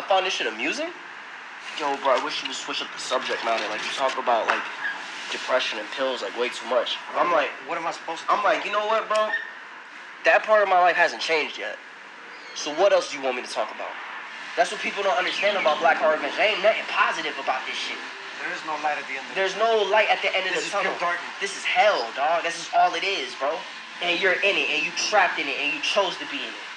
I find this shit amusing. Yo, bro, I wish you would switch up the subject matter. Like, you talk about, like, depression and pills, like, way too much. I'm like... What am I supposed to do? I'm like, you know what, bro? That part of my life hasn't changed yet. So what else do you want me to talk about? That's what people don't understand about Black Heart Revenge. There ain't nothing positive about this shit. There is no light at the end of There's no light at the end of the tunnel. This is pure darkness. This is hell, dog. This is all it is, bro. And you're in it, and you trapped in it, and you chose to be in it.